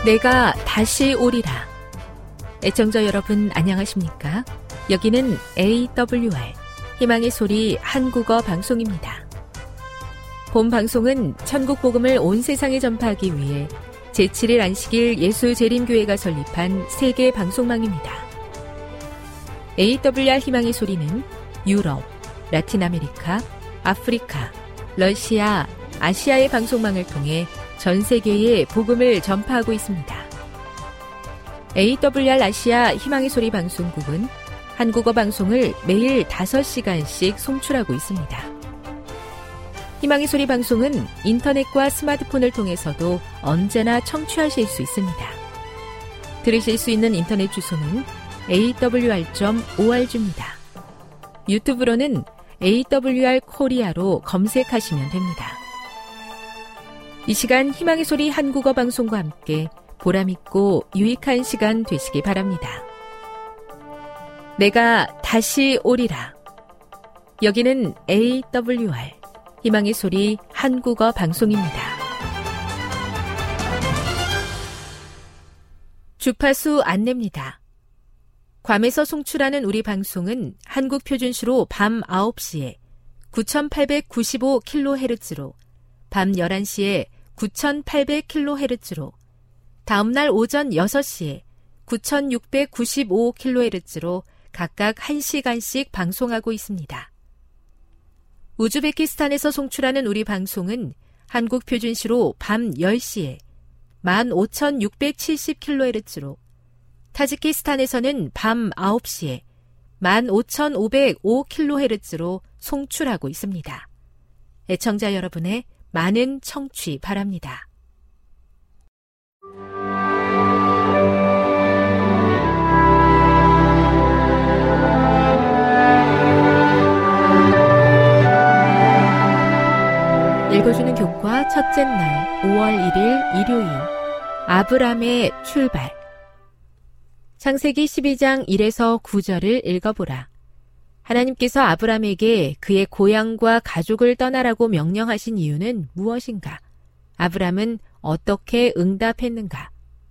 내가 다시 오리라. 애청자 여러분 안녕하십니까? 여기는 AWR 희망의 소리 한국어 방송입니다. 본 방송은 천국 복음을 온 세상에 전파하기 위해 제7일 안식일 예수재림교회가 설립한 세계 방송망입니다. AWR 희망의 소리는 유럽, 라틴 아메리카, 아프리카, 러시아, 아시아의 방송망을 통해 전 세계에 복음을 전파하고 있습니다. AWR 아시아 희망의 소리 방송국은 한국어 방송을 매일 5시간씩 송출하고 있습니다. 희망의 소리 방송은 인터넷과 스마트폰을 통해서도 언제나 청취하실 수 있습니다. 들으실 수 있는 인터넷 주소는 awr.org입니다. 유튜브로는 AWR 코리아로 검색하시면 됩니다. 이 시간 희망의 소리 한국어 방송과 함께 보람있고 유익한 시간 되시기 바랍니다. 내가 다시 오리라. 여기는 AWR 희망의 소리 한국어 방송입니다. 주파수 안내입니다. 괌에서 송출하는 우리 방송은 한국 표준시로 밤 9시에 9895kHz로 밤 11시에 9800kHz로 다음날 오전 6시에 9695kHz로 각각 1시간씩 방송하고 있습니다. 우즈베키스탄에서 송출하는 우리 방송은 한국 표준시로 밤 10시에 15670kHz로 타지키스탄에서는 밤 9시에 15505kHz로 송출하고 있습니다. 애청자 여러분의 많은 청취 바랍니다. 읽어주는 교과 첫째 날 5월 1일 일요일 아브람의 출발. 창세기 12장 1에서 9절을 읽어보라. 하나님께서 아브람에게 그의 고향과 가족을 떠나라고 명령하신 이유는 무엇인가? 아브람은 어떻게 응답했는가?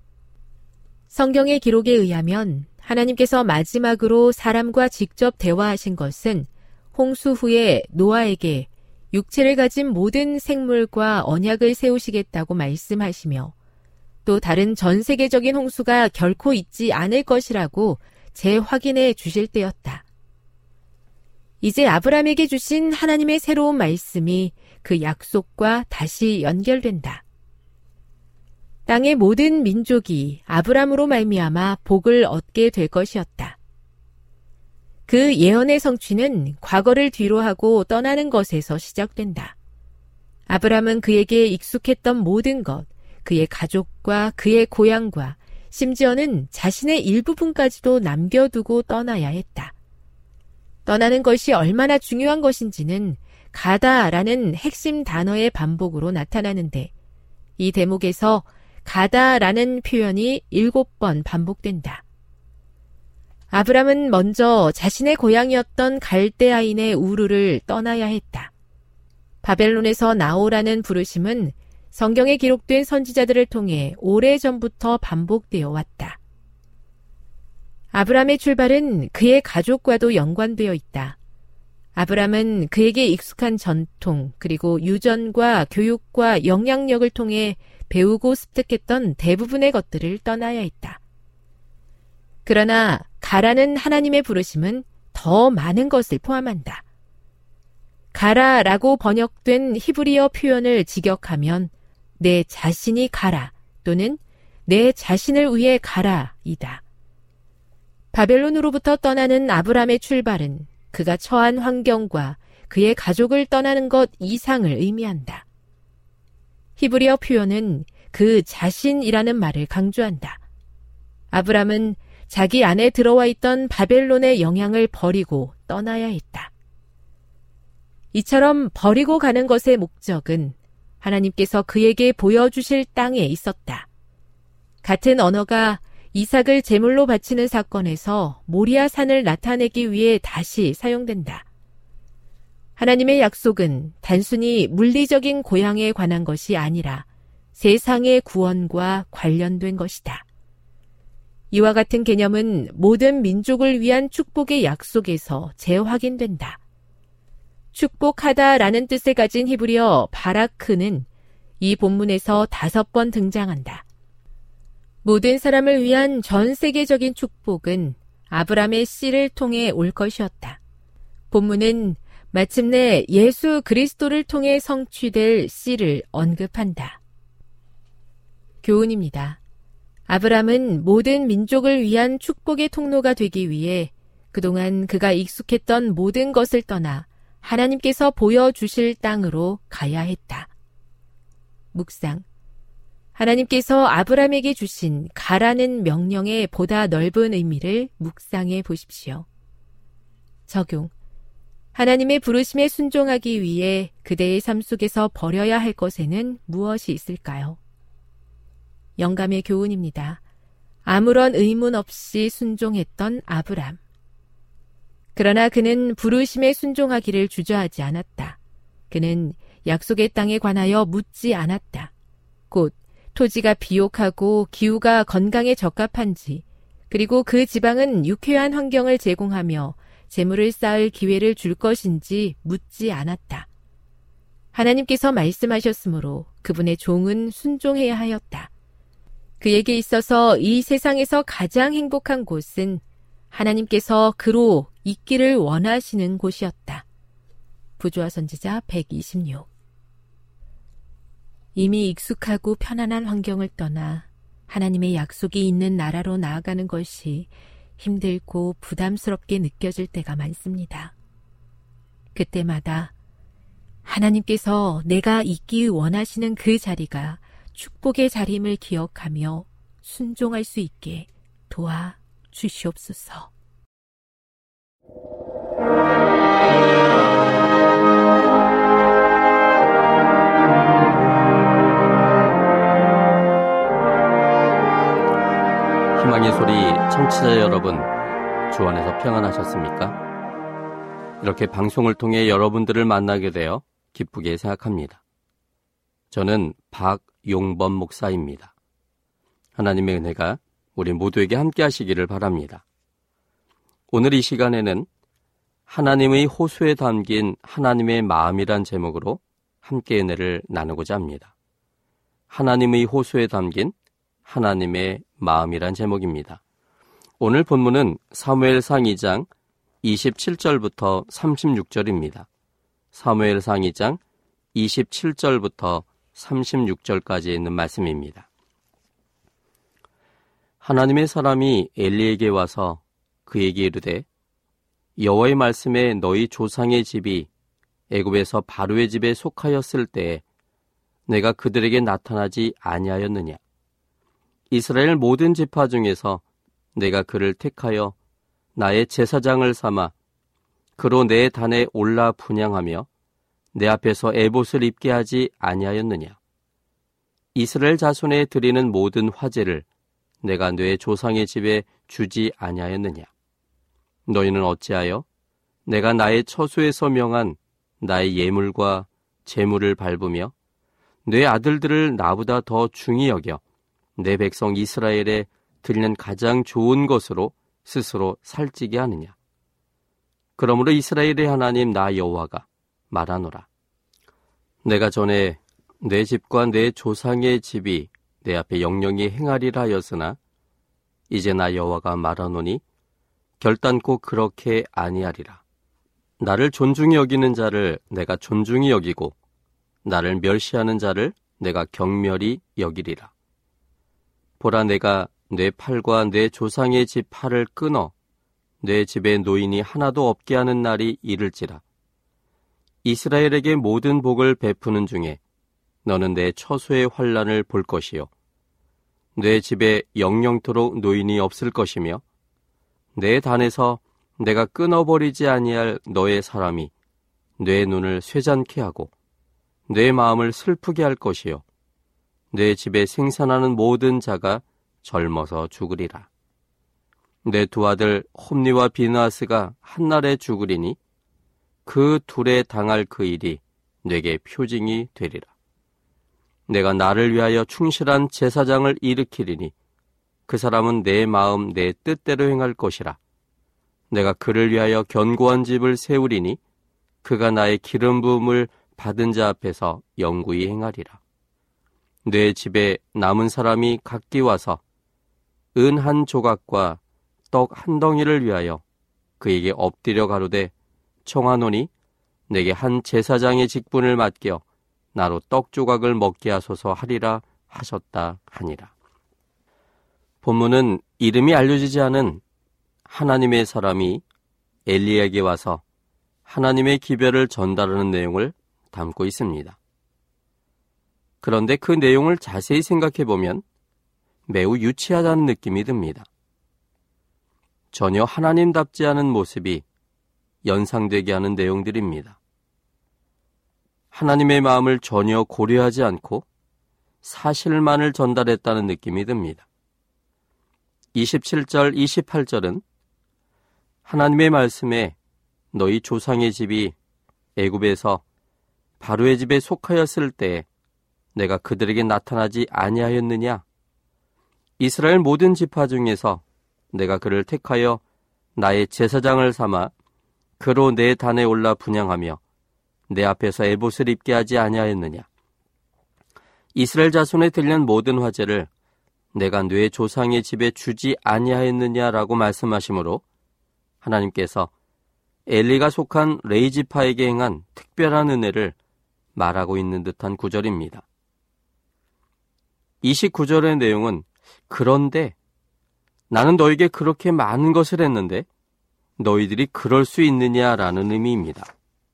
성경의 기록에 의하면 하나님께서 마지막으로 사람과 직접 대화하신 것은 홍수 후에 노아에게 육체를 가진 모든 생물과 언약을 세우시겠다고 말씀하시며 또 다른 전 세계적인 홍수가 결코 있지 않을 것이라고 재확인해 주실 때였다. 이제 아브람에게 주신 하나님의 새로운 말씀이 그 약속과 다시 연결된다. 땅의 모든 민족이 아브람으로 말미암아 복을 얻게 될 것이었다. 그 예언의 성취는 과거를 뒤로하고 떠나는 것에서 시작된다. 아브람은 그에게 익숙했던 모든 것, 그의 가족과 그의 고향과 심지어는 자신의 일부분까지도 남겨두고 떠나야 했다. 떠나는 것이 얼마나 중요한 것인지는 가다라는 핵심 단어의 반복으로 나타나는데 이 대목에서 가다라는 표현이 7번 반복된다. 아브람은 먼저 자신의 고향이었던 갈대아인의 우르를 떠나야 했다. 바벨론에서 나오라는 부르심은 성경에 기록된 선지자들을 통해 오래전부터 반복되어 왔다. 아브람의 출발은 그의 가족과도 연관되어 있다. 아브람은 그에게 익숙한 전통, 그리고 유전과 교육과 영향력을 통해 배우고 습득했던 대부분의 것들을 떠나야 했다. 그러나 가라는 하나님의 부르심은 더 많은 것을 포함한다. 가라라고 번역된 히브리어 표현을 직역하면 내 자신이 가라 또는 내 자신을 위해 가라이다. 바벨론으로부터 떠나는 아브람의 출발은 그가 처한 환경과 그의 가족을 떠나는 것 이상을 의미한다. 히브리어 표현은 그 자신이라는 말을 강조한다. 아브람은 자기 안에 들어와 있던 바벨론의 영향을 버리고 떠나야 했다. 이처럼 버리고 가는 것의 목적은 하나님께서 그에게 보여주실 땅에 있었다. 같은 언어가 이삭을 제물로 바치는 사건에서 모리아 산을 나타내기 위해 다시 사용된다. 하나님의 약속은 단순히 물리적인 고향에 관한 것이 아니라 세상의 구원과 관련된 것이다. 이와 같은 개념은 모든 민족을 위한 축복의 약속에서 재확인된다. 축복하다라는 뜻을 가진 히브리어 바라크는 이 본문에서 5번 등장한다. 모든 사람을 위한 전 세계적인 축복은 아브라함의 씨를 통해 올 것이었다. 본문은 마침내 예수 그리스도를 통해 성취될 씨를 언급한다. 교훈입니다. 아브라함은 모든 민족을 위한 축복의 통로가 되기 위해 그동안 그가 익숙했던 모든 것을 떠나 하나님께서 보여주실 땅으로 가야 했다. 묵상. 하나님께서 아브라함에게 주신 가라는 명령의 보다 넓은 의미를 묵상해 보십시오. 적용. 하나님의 부르심에 순종하기 위해 그대의 삶 속에서 버려야 할 것에는 무엇이 있을까요? 영감의 교훈입니다. 아무런 의문 없이 순종했던 아브람. 그러나 그는 부르심에 순종하기를 주저하지 않았다. 그는 약속의 땅에 관하여 묻지 않았다. 곧 토지가 비옥하고 기후가 건강에 적합한지, 그리고 그 지방은 유쾌한 환경을 제공하며 재물을 쌓을 기회를 줄 것인지 묻지 않았다. 하나님께서 말씀하셨으므로 그분의 종은 순종해야 하였다. 그에게 있어서 이 세상에서 가장 행복한 곳은 하나님께서 그로 있기를 원하시는 곳이었다. 부조화 선지자 126. 이미 익숙하고 편안한 환경을 떠나 하나님의 약속이 있는 나라로 나아가는 것이 힘들고 부담스럽게 느껴질 때가 많습니다. 그때마다 하나님께서 내가 있기 원하시는 그 자리가 축복의 자리임을 기억하며 순종할 수 있게 도와주시옵소서. 희망의 소리 청취자 여러분, 주 안에서 평안하셨습니까? 이렇게 방송을 통해 여러분들을 만나게 되어 기쁘게 생각합니다. 저는 박용범 목사입니다. 하나님의 은혜가 우리 모두에게 함께 하시기를 바랍니다. 오늘 이 시간에는 하나님의 호소에 담긴 하나님의 마음이란 제목으로 함께 은혜를 나누고자 합니다. 하나님의 호소에 담긴 하나님의 마음이란 제목입니다. 오늘 본문은 사무엘상 2장 27절부터 36절입니다. 사무엘상 2장 27절부터 36절까지 있는 말씀입니다. 하나님의 사람이 엘리에게 와서 그에게 이르되 여호와의 말씀에 너희 조상의 집이 애굽에서 바로의 집에 속하였을 때에 내가 그들에게 나타나지 아니하였느냐? 이스라엘 모든 지파 중에서 내가 그를 택하여 나의 제사장을 삼아 그로 내 단에 올라 분향하며 내 앞에서 에봇을 입게 하지 아니하였느냐? 이스라엘 자손에 드리는 모든 화제를 내가 내 조상의 집에 주지 아니하였느냐? 너희는 어찌하여 내가 나의 처소에서 명한 나의 예물과 제물을 밟으며 내 아들들을 나보다 더 중히 여겨 내 백성 이스라엘에 드리는 가장 좋은 것으로 스스로 살찌게 하느냐? 그러므로 이스라엘의 하나님 나 여호와가 말하노라. 내가 전에 내 집과 내 조상의 집이 내 앞에 영영히 행하리라 하였으나 이제 나 여호와가 말하노니 결단코 그렇게 아니하리라. 나를 존중히 여기는 자를 내가 존중히 여기고 나를 멸시하는 자를 내가 경멸히 여기리라. 보라, 내가 내 팔과 내 조상의 집 팔을 끊어 내 집에 노인이 하나도 없게 하는 날이 이를지라. 이스라엘에게 모든 복을 베푸는 중에 너는 내 처소의 환난을 볼 것이요 내 집에 영영토록 노인이 없을 것이며 내 단에서 내가 끊어버리지 아니할 너의 사람이 내 눈을 쇠잔케 하고 내 마음을 슬프게 할 것이요 내 집에 생산하는 모든 자가 젊어서 죽으리라. 내 두 아들 홈니와 비느하스가 한날에 죽으리니 그 둘에 당할 그 일이 내게 표징이 되리라. 내가 나를 위하여 충실한 제사장을 일으키리니 그 사람은 내 마음 내 뜻대로 행할 것이라. 내가 그를 위하여 견고한 집을 세우리니 그가 나의 기름 부음을 받은 자 앞에서 영구히 행하리라. 내 집에 남은 사람이 각기 와서 은 한 조각과 떡 한 덩이를 위하여 그에게 엎드려 가로되 청하노니 내게 한 제사장의 직분을 맡겨 나로 떡 조각을 먹게 하소서 하리라 하셨다 하니라. 본문은 이름이 알려지지 않은 하나님의 사람이 엘리에게 와서 하나님의 기별을 전달하는 내용을 담고 있습니다. 그런데 그 내용을 자세히 생각해 보면 매우 유치하다는 느낌이 듭니다. 전혀 하나님답지 않은 모습이 연상되게 하는 내용들입니다. 하나님의 마음을 전혀 고려하지 않고 사실만을 전달했다는 느낌이 듭니다. 27절, 28절은 하나님의 말씀에 너희 조상의 집이 애굽에서 바로의 집에 속하였을 때 내가 그들에게 나타나지 아니하였느냐? 이스라엘 모든 지파 중에서 내가 그를 택하여 나의 제사장을 삼아 그로 내 단에 올라 분향하며 내 앞에서 에봇을 입게 하지 아니하였느냐? 이스라엘 자손에 들린 모든 화제를 내가 뇌 조상의 집에 주지 아니하였느냐라고 말씀하시므로 하나님께서 엘리가 속한 레위 지파에게 행한 특별한 은혜를 말하고 있는 듯한 구절입니다. 29절의 내용은 그런데 나는 너에게 그렇게 많은 것을 했는데 너희들이 그럴 수 있느냐라는 의미입니다.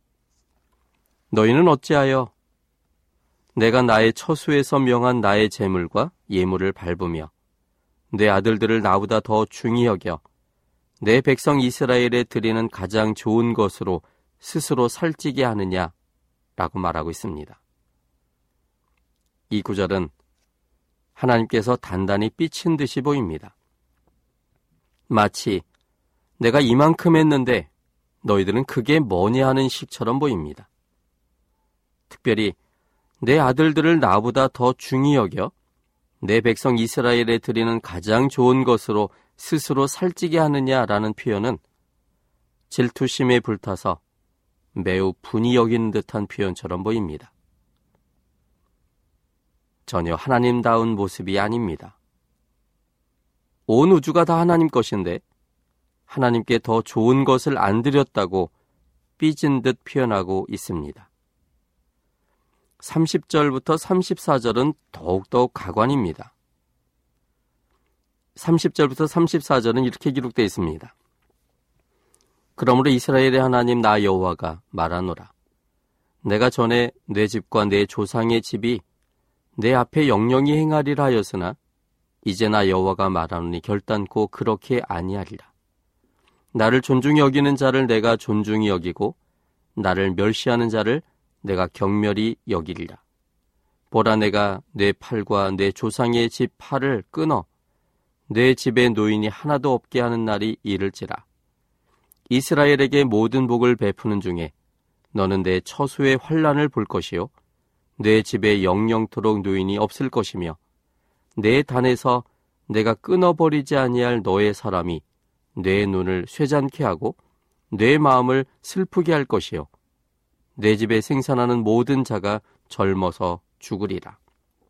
너희는 어찌하여 내가 나의 처소에서 명한 나의 제물과 예물을 밟으며 내 아들들을 나보다 더 중히 여겨 내 백성 이스라엘에 드리는 가장 좋은 것으로 스스로 살찌게 하느냐라고 말하고 있습니다. 이 구절은 하나님께서 단단히 삐친 듯이 보입니다. 마치 내가 이만큼 했는데 너희들은 그게 뭐냐 하는 식처럼 보입니다. 특별히 내 아들들을 나보다 더 중히 여겨 내 백성 이스라엘에 드리는 가장 좋은 것으로 스스로 살찌게 하느냐라는 표현은 질투심에 불타서 매우 분이 여기는 듯한 표현처럼 보입니다. 전혀 하나님다운 모습이 아닙니다. 온 우주가 다 하나님 것인데 하나님께 더 좋은 것을 안 드렸다고 삐진 듯 표현하고 있습니다. 30절부터 34절은 더욱더 가관입니다. 30절부터 34절은 이렇게 기록되어 있습니다. 그러므로 이스라엘의 하나님 나 여호와가 말하노라. 내가 전에 내 집과 내 조상의 집이 내 앞에 영영히 행하리라 하였으나 이제 나 여호와가 말하노니 결단코 그렇게 아니하리라. 나를 존중히 여기는 자를 내가 존중히 여기고 나를 멸시하는 자를 내가 경멸히 여기리라. 보라, 내가 내 팔과 내 조상의 집 팔을 끊어 내 집에 노인이 하나도 없게 하는 날이 이를지라. 이스라엘에게 모든 복을 베푸는 중에 너는 내 처소의 환난을 볼 것이요 내 집에 영영토록 노인이 없을 것이며 내 단에서 내가 끊어버리지 아니할 너의 사람이 내 눈을 쇠잔케 하고 내 마음을 슬프게 할 것이요 내 집에 생산하는 모든 자가 젊어서 죽으리라.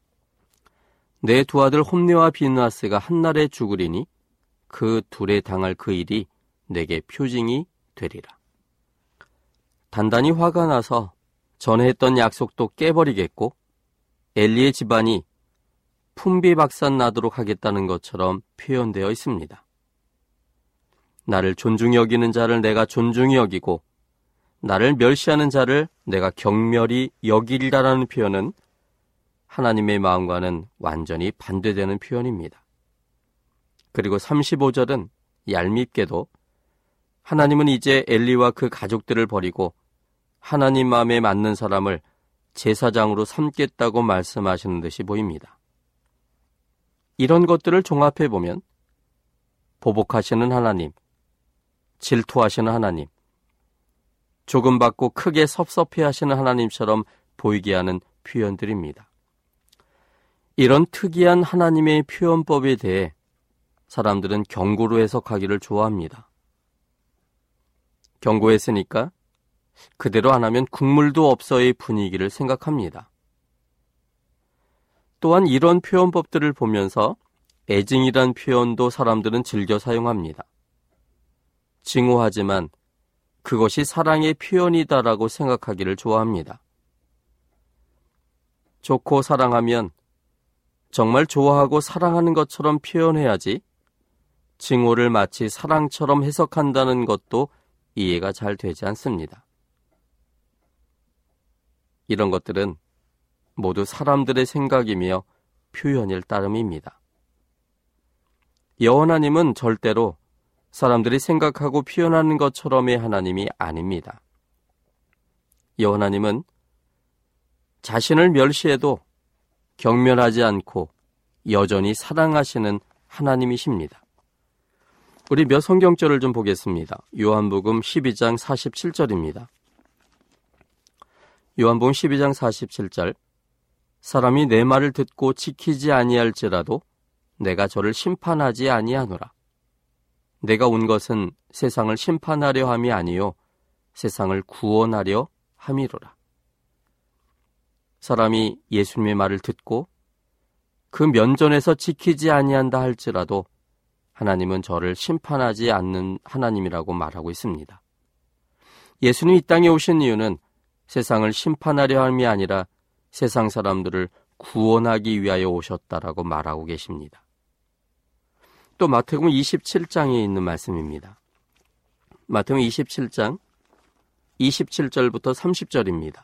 내 두 아들 홈네와 비느하스가 한날에 죽으리니 그 둘에 당할 그 일이 내게 표징이 되리라. 단단히 화가 나서 전에 했던 약속도 깨버리겠고 엘리의 집안이 풍비박산 나도록 하겠다는 것처럼 표현되어 있습니다. 나를 존중히 여기는 자를 내가 존중히 여기고 나를 멸시하는 자를 내가 경멸히 여기리라라는 표현은 하나님의 마음과는 완전히 반대되는 표현입니다. 그리고 35절은 얄밉게도 하나님은 이제 엘리와 그 가족들을 버리고 하나님 마음에 맞는 사람을 제사장으로 삼겠다고 말씀하시는 듯이 보입니다. 이런 것들을 종합해보면 보복하시는 하나님, 질투하시는 하나님, 조금 받고 크게 섭섭해하시는 하나님처럼 보이게 하는 표현들입니다. 이런 특이한 하나님의 표현법에 대해 사람들은 경고로 해석하기를 좋아합니다. 경고했으니까 그대로 안 하면 국물도 없어의 분위기를 생각합니다. 또한 이런 표현법들을 보면서 애증이란 표현도 사람들은 즐겨 사용합니다. 증오하지만 그것이 사랑의 표현이다라고 생각하기를 좋아합니다. 좋고 사랑하면 정말 좋아하고 사랑하는 것처럼 표현해야지 증오를 마치 사랑처럼 해석한다는 것도 이해가 잘 되지 않습니다. 이런 것들은 모두 사람들의 생각이며 표현일 따름입니다. 여호와 하나님은 절대로 사람들이 생각하고 표현하는 것처럼의 하나님이 아닙니다. 여호와 하나님은 자신을 멸시해도 경멸하지 않고 여전히 사랑하시는 하나님이십니다. 우리 몇 성경절을 좀 보겠습니다. 요한복음 12장 47절입니다. 요한복음 12장 47절 사람이 내 말을 듣고 지키지 아니할지라도 내가 저를 심판하지 아니하노라. 내가 온 것은 세상을 심판하려 함이 아니요 세상을 구원하려 함이로라. 사람이 예수님의 말을 듣고 그 면전에서 지키지 아니한다 할지라도 하나님은 저를 심판하지 않는 하나님이라고 말하고 있습니다. 예수님이 이 땅에 오신 이유는 세상을 심판하려 함이 아니라 세상 사람들을 구원하기 위하여 오셨다라고 말하고 계십니다. 또 마태복음 27장에 있는 말씀입니다. 마태복음 27장 27절부터 30절입니다.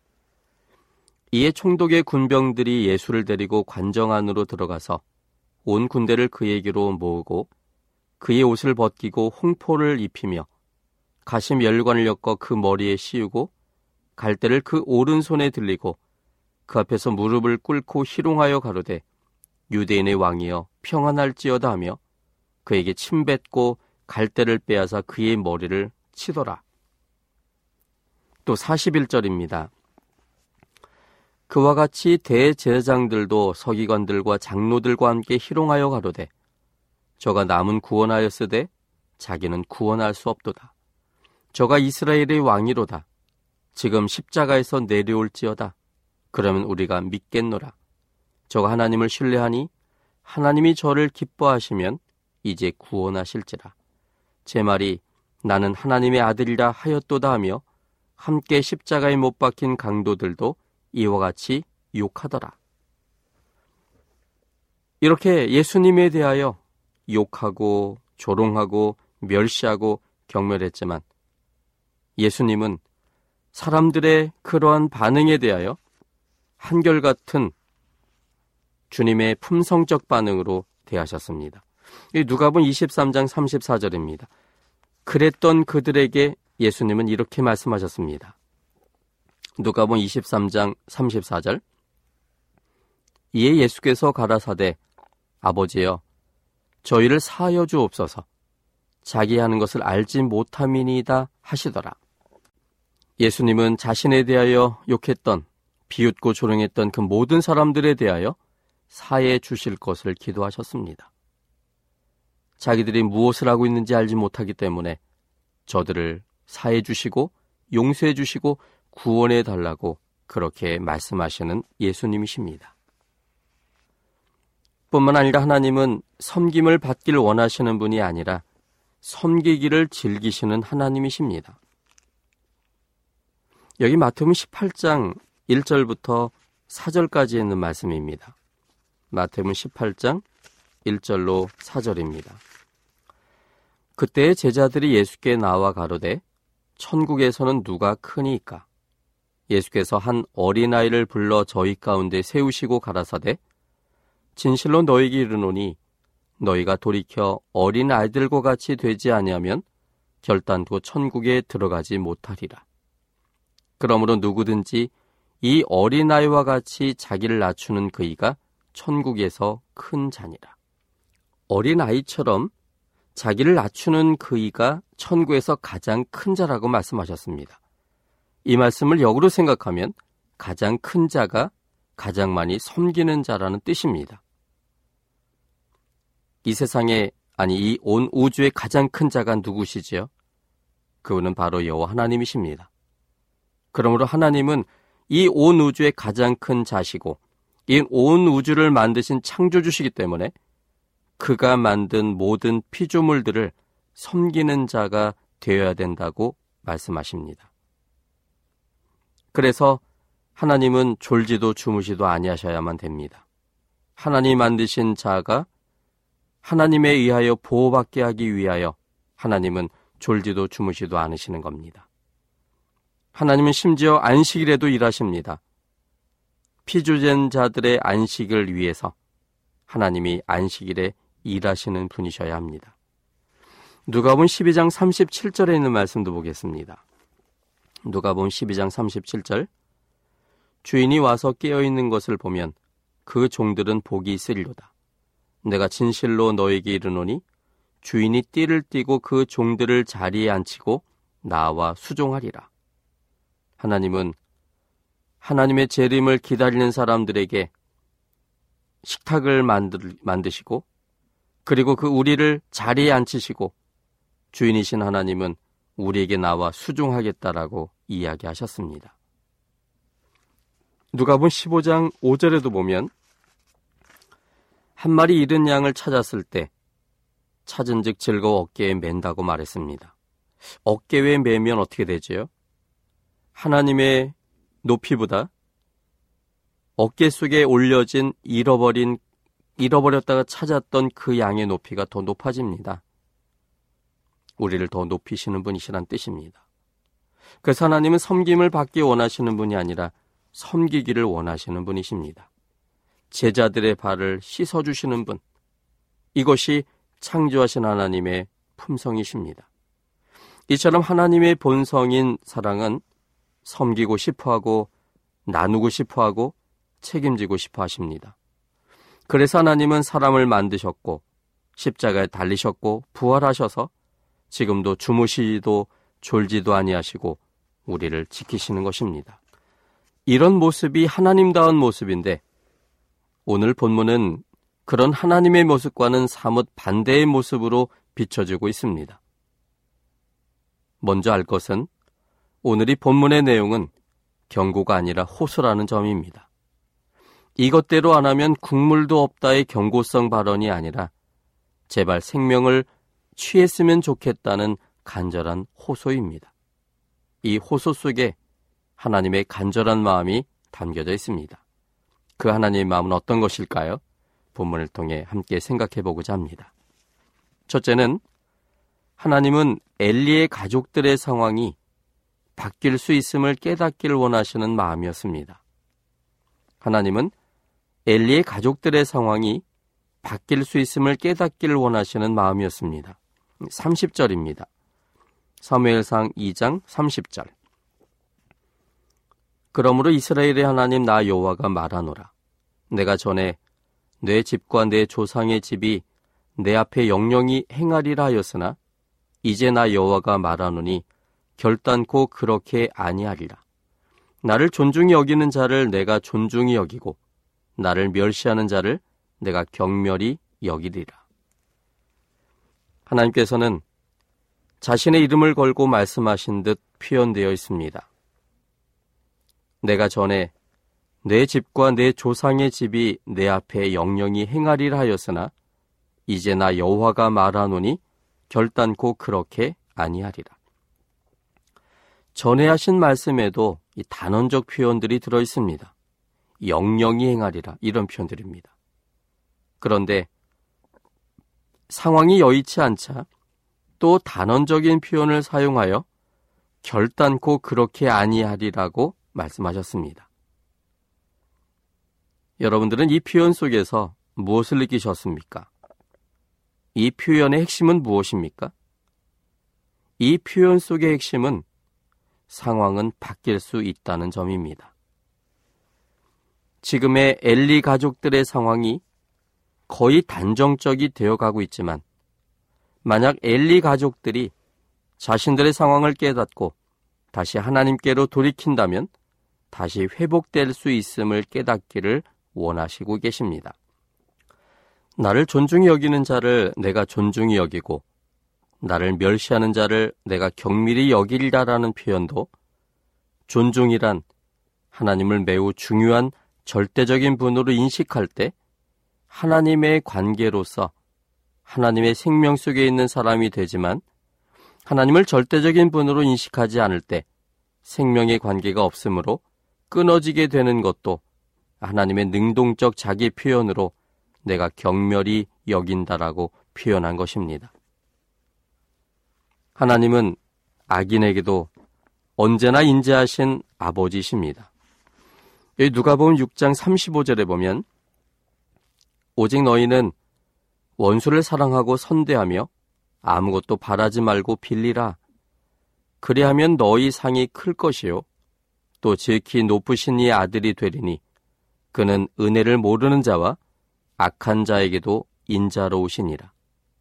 이에 총독의 군병들이 예수를 데리고 관정 안으로 들어가서 온 군대를 그에게로 모으고 그의 옷을 벗기고 홍포를 입히며 가시 열관을 엮어 그 머리에 씌우고 갈대를 그 오른손에 들리고 그 앞에서 무릎을 꿇고 희롱하여 가로되 유대인의 왕이여 평안할지어다 하며 그에게 침 뱉고 갈대를 빼앗아 그의 머리를 치더라. 또 41절입니다. 그와 같이 대제사장들도 서기관들과 장로들과 함께 희롱하여 가로되 저가 남은 구원하였으되 자기는 구원할 수 없도다. 저가 이스라엘의 왕이로다. 지금 십자가에서 내려올지어다. 그러면 우리가 믿겠노라. 저가 하나님을 신뢰하니 하나님이 저를 기뻐하시면 이제 구원하실지라. 제 말이 나는 하나님의 아들이라 하였도다 하며 함께 십자가에 못 박힌 강도들도 이와 같이 욕하더라. 이렇게 예수님에 대하여 욕하고 조롱하고 멸시하고 경멸했지만 예수님은 사람들의 그러한 반응에 대하여 한결같은 주님의 품성적 반응으로 대하셨습니다. 누가복음 23장 34절입니다. 그랬던 그들에게 예수님은 이렇게 말씀하셨습니다. 누가복음 23장 34절 이에 예수께서 가라사대 아버지여 저희를 사하여 주옵소서 자기 하는 것을 알지 못함이니이다 하시더라. 예수님은 자신에 대하여 욕했던 비웃고 조롱했던 그 모든 사람들에 대하여 사해 주실 것을 기도하셨습니다. 자기들이 무엇을 하고 있는지 알지 못하기 때문에 저들을 사해 주시고 용서해 주시고 구원해 달라고 그렇게 말씀하시는 예수님이십니다. 뿐만 아니라 하나님은 섬김을 받길 원하시는 분이 아니라 섬기기를 즐기시는 하나님이십니다. 여기 마태복음 18장 1절부터 4절까지 있는 말씀입니다. 마태복음 18장 1절로 4절입니다. 그때 제자들이 예수께 나와 가로되 천국에서는 누가 크니이까? 예수께서 한 어린아이를 불러 저희 가운데 세우시고 가라사대 진실로 너희에게 이르노니 너희가 돌이켜 어린아이들과 같이 되지 아니하면 결단코 천국에 들어가지 못하리라. 그러므로 누구든지 이 어린아이와 같이 자기를 낮추는 그이가 천국에서 큰 자니라. 어린아이처럼 자기를 낮추는 그이가 천국에서 가장 큰 자라고 말씀하셨습니다. 이 말씀을 역으로 생각하면 가장 큰 자가 가장 많이 섬기는 자라는 뜻입니다. 이 세상에, 이 온 우주의 가장 큰 자가 누구시지요? 그분은 바로 여호와 하나님이십니다. 그러므로 하나님은 이 온 우주의 가장 큰 자시고 이 온 우주를 만드신 창조주시기 때문에 그가 만든 모든 피조물들을 섬기는 자가 되어야 된다고 말씀하십니다. 그래서 하나님은 졸지도 주무시도 아니하셔야만 됩니다. 하나님 만드신 자가 하나님에 의하여 보호받게 하기 위하여 하나님은 졸지도 주무시도 않으시는 겁니다. 하나님은 심지어 안식일에도 일하십니다. 피조된 자들의 안식을 위해서 하나님이 안식일에 일하시는 분이셔야 합니다. 누가복음 12장 37절에 있는 말씀도 보겠습니다. 누가복음 12장 37절, 주인이 와서 깨어있는 것을 보면 그 종들은 복이 있으리로다. 내가 진실로 너에게 이르노니 주인이 띠를 띠고 그 종들을 자리에 앉히고 나와 수종하리라. 하나님은 하나님의 재림을 기다리는 사람들에게 식탁을 만드시고 그리고 그 우리를 자리에 앉히시고 주인이신 하나님은 우리에게 나와 수종하겠다라고 이야기하셨습니다. 누가복음 15장 5절에도 보면 한 마리 잃은 양을 찾았을 때 찾은즉 즐거워 어깨에 맨다고 말했습니다. 어깨에 매면 어떻게 되죠? 하나님의 높이보다 어깨 속에 올려진 잃어버렸다가 찾았던 그 양의 높이가 더 높아집니다. 우리를 더 높이시는 분이시란 뜻입니다. 그래서 하나님은 섬김을 받기 원하시는 분이 아니라 섬기기를 원하시는 분이십니다. 제자들의 발을 씻어주시는 분, 이것이 창조하신 하나님의 품성이십니다. 이처럼 하나님의 본성인 사랑은 섬기고 싶어하고 나누고 싶어하고 책임지고 싶어 하십니다. 그래서 하나님은 사람을 만드셨고 십자가에 달리셨고 부활하셔서 지금도 주무시지도 졸지도 아니하시고 우리를 지키시는 것입니다. 이런 모습이 하나님다운 모습인데 오늘 본문은 그런 하나님의 모습과는 사뭇 반대의 모습으로 비춰지고 있습니다. 먼저 알 것은 오늘 이 본문의 내용은 경고가 아니라 호소라는 점입니다. 이것대로 안 하면 국물도 없다의 경고성 발언이 아니라 제발 생명을 취했으면 좋겠다는 간절한 호소입니다. 이 호소 속에 하나님의 간절한 마음이 담겨져 있습니다. 그 하나님의 마음은 어떤 것일까요? 본문을 통해 함께 생각해 보고자 합니다. 첫째는 하나님은 엘리의 가족들의 상황이 바뀔 수 있음을 깨닫기를 원하시는 마음이었습니다. 하나님은 엘리의 가족들의 상황이 바뀔 수 있음을 깨닫기를 원하시는 마음이었습니다. 30절입니다. 사무엘상 2장 30절. 그러므로 이스라엘의 하나님 나 여호와가 말하노라. 내가 전에 내 집과 내 조상의 집이 내 앞에 영영히 행하리라 하였으나 이제 나 여호와가 말하노니 결단코 그렇게 아니하리라. 나를 존중히 여기는 자를 내가 존중히 여기고 나를 멸시하는 자를 내가 경멸히 여기리라. 하나님께서는 자신의 이름을 걸고 말씀하신 듯 표현되어 있습니다. 내가 전에 내 집과 내 조상의 집이 내 앞에 영영히 행하리라 하였으나 이제 나 여호와가 말하노니 결단코 그렇게 아니하리라. 전에 하신 말씀에도 이 단언적 표현들이 들어 있습니다. 영영히 행하리라 이런 표현들입니다. 그런데 상황이 여의치 않자 또 단언적인 표현을 사용하여 결단코 그렇게 아니하리라고 말씀하셨습니다. 여러분들은 이 표현 속에서 무엇을 느끼셨습니까? 이 표현의 핵심은 무엇입니까? 이 표현 속의 핵심은 상황은 바뀔 수 있다는 점입니다. 지금의 엘리 가족들의 상황이 거의 단정적이 되어가고 있지만 만약 엘리 가족들이 자신들의 상황을 깨닫고 다시 하나님께로 돌이킨다면 다시 회복될 수 있음을 깨닫기를 원하시고 계십니다. 나를 존중히 여기는 자를 내가 존중히 여기고 나를 멸시하는 자를 내가 경밀히 여기리라라는 표현도 존중이란 하나님을 매우 중요한 절대적인 분으로 인식할 때 하나님의 관계로서 하나님의 생명 속에 있는 사람이 되지만 하나님을 절대적인 분으로 인식하지 않을 때 생명의 관계가 없으므로 끊어지게 되는 것도 하나님의 능동적 자기 표현으로 내가 경멸히 여긴다라고 표현한 것입니다. 하나님은 악인에게도 언제나 인자하신 아버지십니다. 여기 누가복음 6장 35절에 보면 오직 너희는 원수를 사랑하고 선대하며 아무것도 바라지 말고 빌리라. 그리하면 너희 상이 클 것이요 또 지극히 높으신 이의 아들이 되리니 그는 은혜를 모르는 자와 악한 자에게도 인자로우시니라.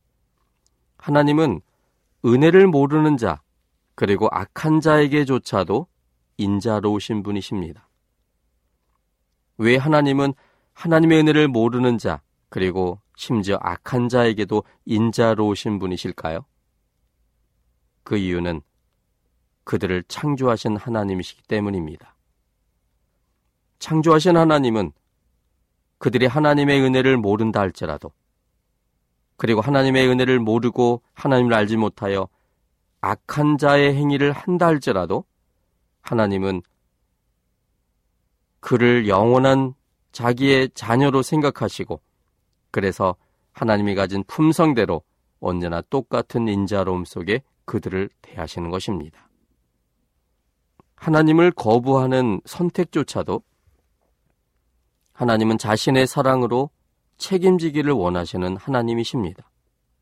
하나님은 은혜를 모르는 자 그리고 악한 자에게조차도 인자로우신 분이십니다. 왜 하나님은 하나님의 은혜를 모르는 자 그리고 심지어 악한 자에게도 인자로우신 분이실까요? 그 이유는 그들을 창조하신 하나님이시기 때문입니다. 창조하신 하나님은 그들이 하나님의 은혜를 모른다 할지라도 그리고 하나님의 은혜를 모르고 하나님을 알지 못하여 악한 자의 행위를 한다 할지라도 하나님은 그를 영원한 자기의 자녀로 생각하시고 그래서 하나님이 가진 품성대로 언제나 똑같은 인자로움 속에 그들을 대하시는 것입니다. 하나님을 거부하는 선택조차도 하나님은 자신의 사랑으로 책임지기를 원하시는 하나님이십니다.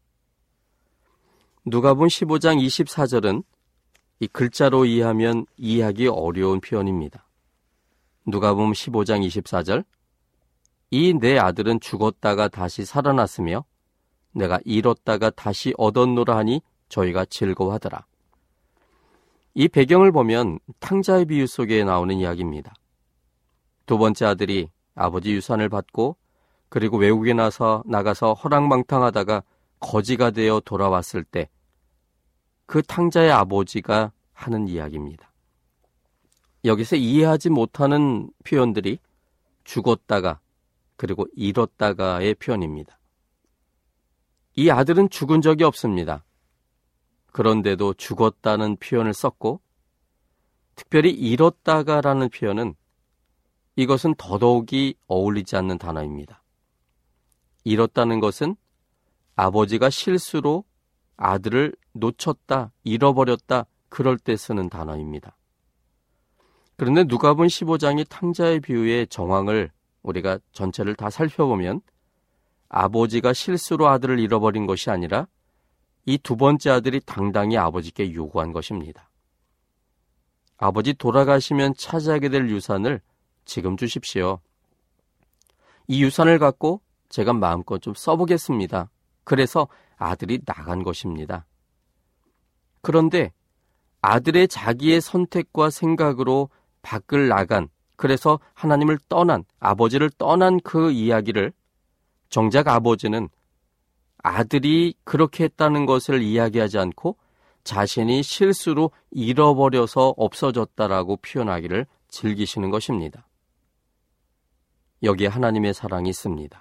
누가복음 15장 24절은 이 글자로 이해하면 이해하기 어려운 표현입니다. 누가복음 15장 24절 이 내 아들은 죽었다가 다시 살아났으며 내가 잃었다가 다시 얻었노라 하니 저희가 즐거워하더라. 이 배경을 보면 탕자의 비유 속에 나오는 이야기입니다. 두 번째 아들이 아버지 유산을 받고 그리고 외국에 나가서 허랑방탕하다가 거지가 되어 돌아왔을 때 그 탕자의 아버지가 하는 이야기입니다. 여기서 이해하지 못하는 표현들이 죽었다가 그리고 잃었다가의 표현입니다. 이 아들은 죽은 적이 없습니다. 그런데도 죽었다는 표현을 썼고 특별히 잃었다가라는 표현은 이것은 더더욱이 어울리지 않는 단어입니다. 잃었다는 것은 아버지가 실수로 아들을 놓쳤다, 잃어버렸다, 그럴 때 쓰는 단어입니다. 그런데 누가복음 15장이 탕자의 비유의 정황을 우리가 전체를 다 살펴보면 아버지가 실수로 아들을 잃어버린 것이 아니라 이 두 번째 아들이 당당히 아버지께 요구한 것입니다. 아버지 돌아가시면 차지하게 될 유산을 지금 주십시오. 이 유산을 갖고 제가 마음껏 좀 써보겠습니다. 그래서 아들이 나간 것입니다. 그런데 아들의 자기의 선택과 생각으로 밖을 나간, 그래서 하나님을 떠난, 아버지를 떠난 그 이야기를 정작 아버지는 아들이 그렇게 했다는 것을 이야기하지 않고 자신이 실수로 잃어버려서 없어졌다라고 표현하기를 즐기시는 것입니다. 여기에 하나님의 사랑이 있습니다.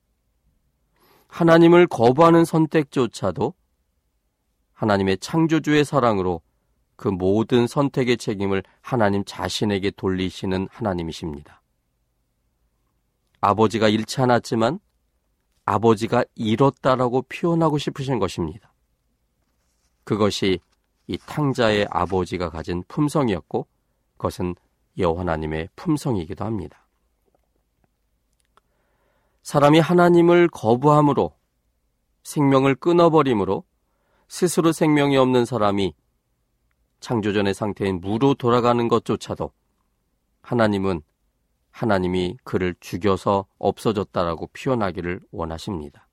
하나님을 거부하는 선택조차도 하나님의 창조주의 사랑으로 그 모든 선택의 책임을 하나님 자신에게 돌리시는 하나님이십니다. 아버지가 잃지 않았지만 아버지가 잃었다라고 표현하고 싶으신 것입니다. 그것이 이 탕자의 아버지가 가진 품성이었고 그것은 여호와 하나님의 품성이기도 합니다. 사람이 하나님을 거부함으로 생명을 끊어버림으로 스스로 생명이 없는 사람이 창조전의 상태인 무로 돌아가는 것조차도 하나님이 그를 죽여서 없어졌다라고 표현하기를 원하십니다.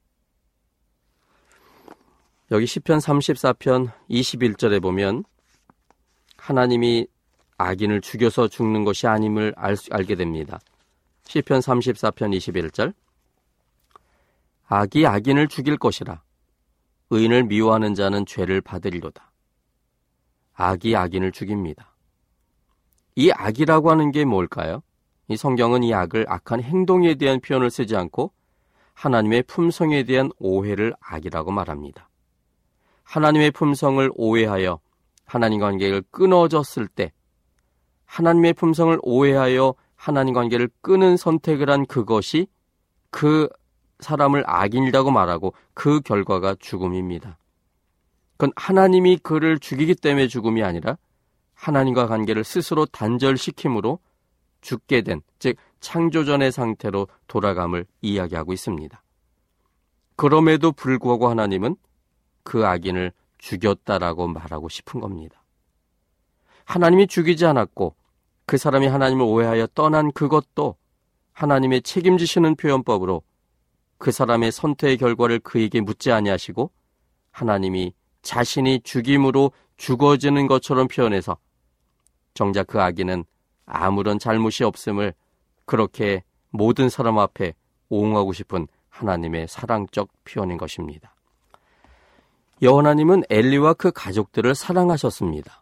여기 시편 34편 21절에 보면 하나님이 악인을 죽여서 죽는 것이 아님을 알게 됩니다. 시편 34편 21절 악이 악인을 죽일 것이라 의인을 미워하는 자는 죄를 받으리로다. 악이 악인을 죽입니다. 이 악이라고 하는 게 뭘까요? 이 성경은 이 악을 악한 행동에 대한 표현을 쓰지 않고 하나님의 품성에 대한 오해를 악이라고 말합니다. 하나님의 품성을 오해하여 하나님 관계를 끊어졌을 때, 하나님의 품성을 오해하여 하나님 관계를 끊은 선택을 한 그것이 그 사람을 악인이라고 말하고 그 결과가 죽음입니다. 그건 하나님이 그를 죽이기 때문에 죽음이 아니라 하나님과 관계를 스스로 단절시킴으로 죽게 된, 즉 창조전의 상태로 돌아감을 이야기하고 있습니다. 그럼에도 불구하고 하나님은 그 악인을 죽였다라고 말하고 싶은 겁니다. 하나님이 죽이지 않았고 그 사람이 하나님을 오해하여 떠난 그것도 하나님의 책임지시는 표현법으로 그 사람의 선택의 결과를 그에게 묻지 아니하시고 하나님이 자신이 죽임으로 죽어지는 것처럼 표현해서 정작 그 악인은 아무런 잘못이 없음을 그렇게 모든 사람 앞에 옹호하고 싶은 하나님의 사랑적 표현인 것입니다. 여호와 하나님은 엘리와 그 가족들을 사랑하셨습니다.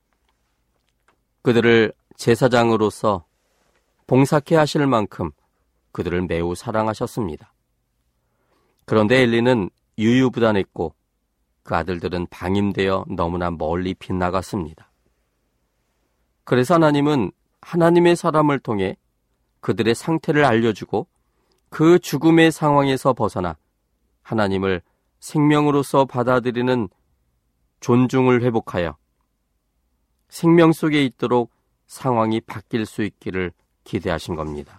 그들을 제사장으로서 봉사케 하실 만큼 그들을 매우 사랑하셨습니다. 그런데 엘리는 유유부단했고 그 아들들은 방임되어 너무나 멀리 빗나갔습니다. 그래서 하나님은 하나님의 사람을 통해 그들의 상태를 알려주고 그 죽음의 상황에서 벗어나 하나님을 생명으로서 받아들이는 존중을 회복하여 생명 속에 있도록 상황이 바뀔 수 있기를 기대하신 겁니다.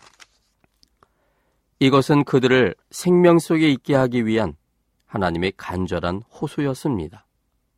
이것은 그들을 생명 속에 있게 하기 위한 하나님의 간절한 호소였습니다.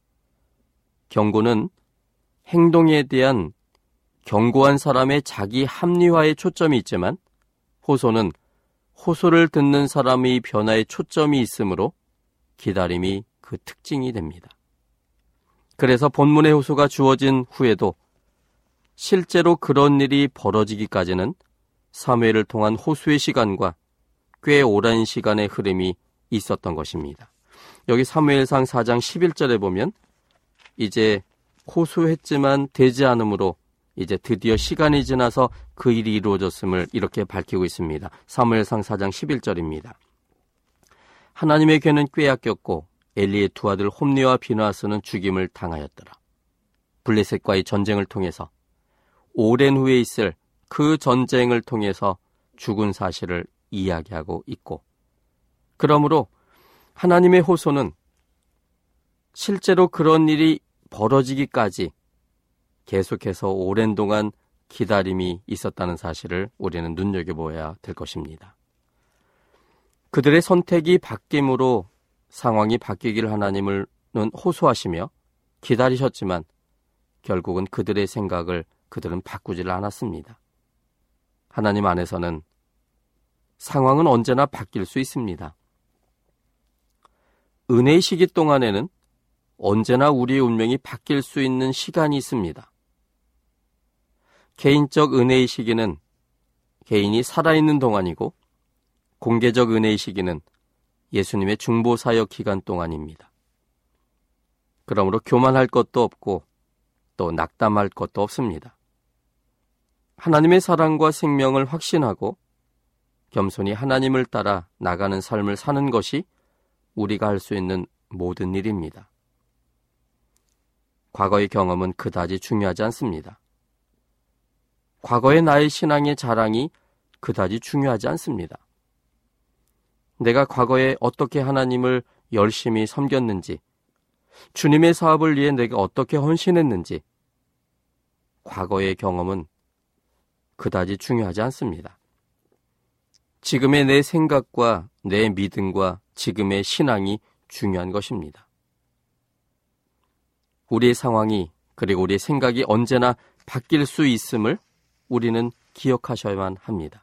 경고는 행동에 대한 경고한 사람의 자기 합리화에 초점이 있지만 호소는 호소를 듣는 사람의 변화에 초점이 있으므로 기다림이 그 특징이 됩니다. 그래서 본문의 호소가 주어진 후에도 실제로 그런 일이 벌어지기까지는 사무엘을 통한 호소의 시간과 꽤 오랜 시간의 흐름이 있었던 것입니다. 여기 사무엘상 4장 11절에 보면 이제 호소했지만 되지 않으므로 이제 드디어 시간이 지나서 그 일이 이루어졌음을 이렇게 밝히고 있습니다. 사무엘상 4장 11절입니다. 하나님의 괴는 꾀약겼고 엘리의 두 아들 홈니와 비나하스는 죽임을 당하였더라. 블레셋과의 전쟁을 통해서 오랜 후에 있을 그 전쟁을 통해서 죽은 사실을 이야기하고 있고, 그러므로 하나님의 호소는 실제로 그런 일이 벌어지기까지 계속해서 오랜 동안 기다림이 있었다는 사실을 우리는 눈여겨보아야 될 것입니다. 그들의 선택이 바뀜으로 상황이 바뀌기를 하나님은 호소하시며 기다리셨지만 결국은 그들의 생각을 그들은 바꾸지를 않았습니다. 하나님 안에서는 상황은 언제나 바뀔 수 있습니다. 은혜의 시기 동안에는 언제나 우리의 운명이 바뀔 수 있는 시간이 있습니다. 개인적 은혜의 시기는 개인이 살아있는 동안이고 공개적 은혜의 시기는 예수님의 중보사역 기간 동안입니다. 그러므로 교만할 것도 없고 또 낙담할 것도 없습니다. 하나님의 사랑과 생명을 확신하고 겸손히 하나님을 따라 나가는 삶을 사는 것이 우리가 할 수 있는 모든 일입니다. 과거의 경험은 그다지 중요하지 않습니다. 과거의 나의 신앙의 자랑이 그다지 중요하지 않습니다. 내가 과거에 어떻게 하나님을 열심히 섬겼는지, 주님의 사업을 위해 내가 어떻게 헌신했는지, 과거의 경험은 그다지 중요하지 않습니다. 지금의 내 생각과 내 믿음과 지금의 신앙이 중요한 것입니다. 우리의 상황이 그리고 우리의 생각이 언제나 바뀔 수 있음을 우리는 기억하셔야만 합니다.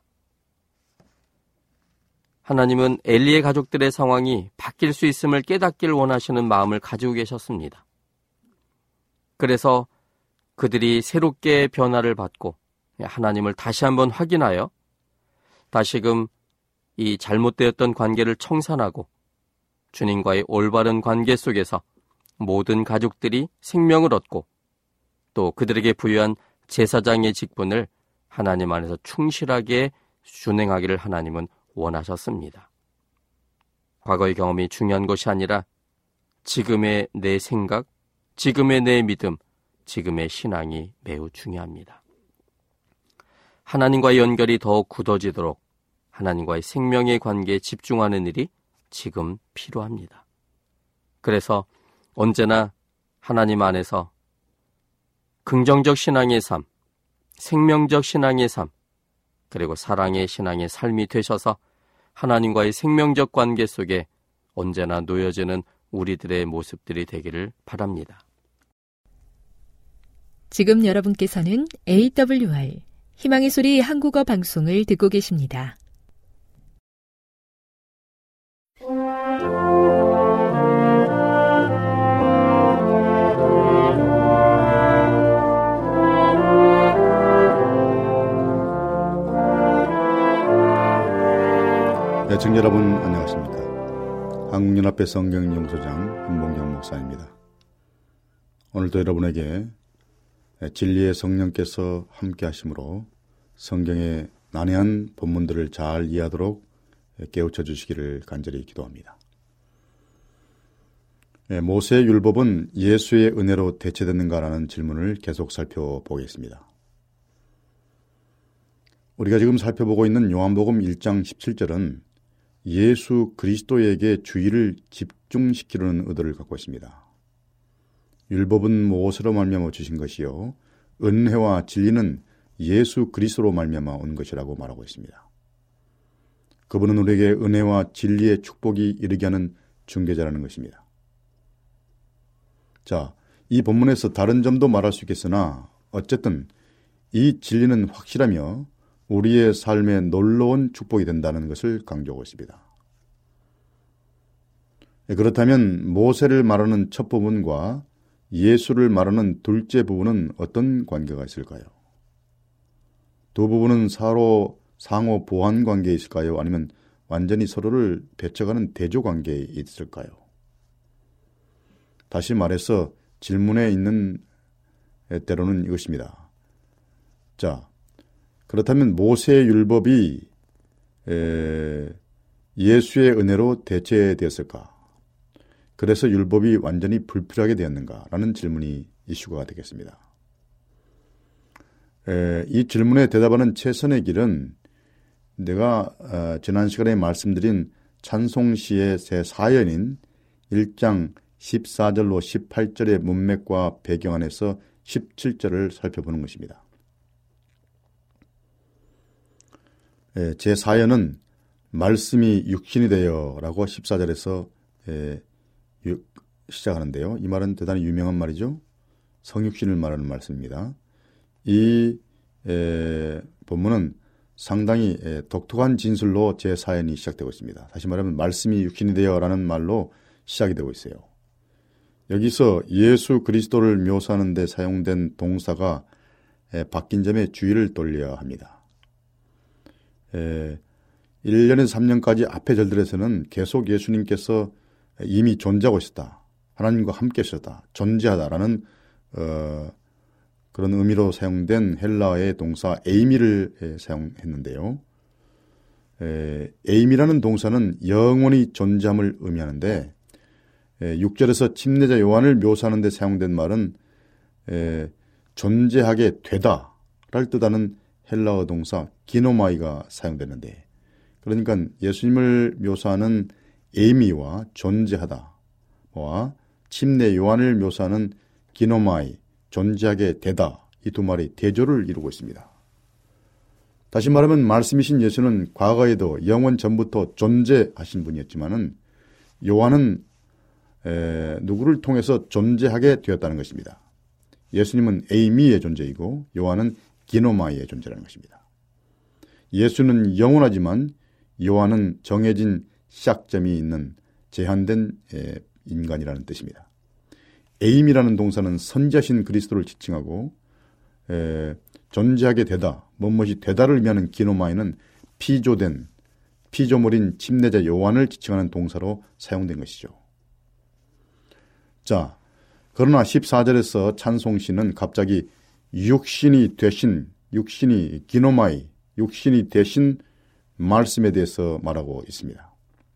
하나님은 엘리의 가족들의 상황이 바뀔 수 있음을 깨닫기를 원하시는 마음을 가지고 계셨습니다. 그래서 그들이 새롭게 변화를 받고 하나님을 다시 한번 확인하여 다시금 이 잘못되었던 관계를 청산하고 주님과의 올바른 관계 속에서 모든 가족들이 생명을 얻고 또 그들에게 부여한 제사장의 직분을 하나님 안에서 충실하게 준행하기를 하나님은 원하셨습니다. 과거의 경험이 중요한 것이 아니라 지금의 내 생각, 지금의 내 믿음, 지금의 신앙이 매우 중요합니다. 하나님과의 연결이 더욱 굳어지도록 하나님과의 생명의 관계에 집중하는 일이 지금 필요합니다. 그래서 언제나 하나님 안에서 긍정적 신앙의 삶, 생명적 신앙의 삶, 그리고 사랑의 신앙의 삶이 되셔서 하나님과의 생명적 관계 속에 언제나 놓여지는 우리들의 모습들이 되기를 바랍니다. 지금 여러분께서는 AWR 희망의 소리 한국어 방송을 듣고 계십니다. 애청자 여러분 안녕하십니까? 한국연합회 성경연구소장 김봉경 목사입니다. 오늘도 여러분에게 진리의 성령께서 함께 하심으로 성경의 난해한 본문들을 잘 이해하도록 깨우쳐 주시기를 간절히 기도합니다. 모세의 율법은 예수의 은혜로 대체됐는가라는 질문을 계속 살펴보겠습니다. 우리가 지금 살펴보고 있는 요한복음 1장 17절은 예수 그리스도에게 주의를 집중시키려는 의도를 갖고 있습니다. 율법은 모세로 말미암아 주신 것이요 은혜와 진리는 예수 그리스도로 말미암아 온 것이라고 말하고 있습니다. 그분은 우리에게 은혜와 진리의 축복이 이르게 하는 중개자라는 것입니다. 자, 이 본문에서 다른 점도 말할 수 있겠으나 어쨌든 이 진리는 확실하며 우리의 삶에 놀라운 축복이 된다는 것을 강조하고 있습니다. 그렇다면 모세를 말하는 첫 부분과 예수를 말하는 둘째 부분은 어떤 관계가 있을까요? 두 부분은 서로 상호 보완 관계에 있을까요? 아니면 완전히 서로를 배척하는 대조 관계에 있을까요? 다시 말해서 질문에 있는 때로는 이것입니다. 자, 그렇다면 모세의 율법이 예수의 은혜로 대체되었을까? 그래서 율법이 완전히 불필요하게 되었는가라는 질문이 이슈가 되겠습니다. 이 질문에 대답하는 최선의 길은 내가 지난 시간에 말씀드린 찬송시의 새 사연인 1장 14절로 18절의 문맥과 배경 안에서 17절을 살펴보는 것입니다. 제 사연은 말씀이 육신이 되어 라고 14절에서 시작하는데요. 이 말은 대단히 유명한 말이죠. 성육신을 말하는 말씀입니다. 이 본문은 상당히 독특한 진술로 제 사연이 시작되고 있습니다. 다시 말하면 말씀이 육신이 되어 라는 말로 시작이 되고 있어요. 여기서 예수 그리스도를 묘사하는 데 사용된 동사가 바뀐 점에 주의를 돌려야 합니다. 1년에서 3년까지 앞의 절들에서는 계속 예수님께서 이미 존재하고 있었다. 하나님과 함께 있었다. 존재하다라는 그런 의미로 사용된 헬라어의 동사 에이미를 사용했는데요. 에이미라는 동사는 영원히 존재함을 의미하는데 6절에서 침례자 요한을 묘사하는 데 사용된 말은 존재하게 되다를 뜻하는 헬라어 동사 기노마이가 사용되는데 그러니까 예수님을 묘사하는 에이미와 존재하다와 침례 요한을 묘사하는 기노마이 존재하게 되다 이 두 말이 대조를 이루고 있습니다. 다시 말하면 말씀이신 예수는 과거에도 영원 전부터 존재하신 분이었지만은 요한은 누구를 통해서 존재하게 되었다는 것입니다. 예수님은 에이미의 존재이고 요한은 기노마이의 존재라는 것입니다. 예수는 영원하지만 요한은 정해진 시작점이 있는 제한된 인간이라는 뜻입니다. 에임이라는 동사는 선지하신 그리스도를 지칭하고 존재하게 되다, 무엇이 되다를 의미하는 기노마이는 피조된, 피조물인 침례자 요한을 지칭하는 동사로 사용된 것이죠. 자, 그러나 14절에서 찬송시는 갑자기 육신이 되신, 육신이 기노마이, 육신이 되신 말씀에 대해서 말하고 있습니다.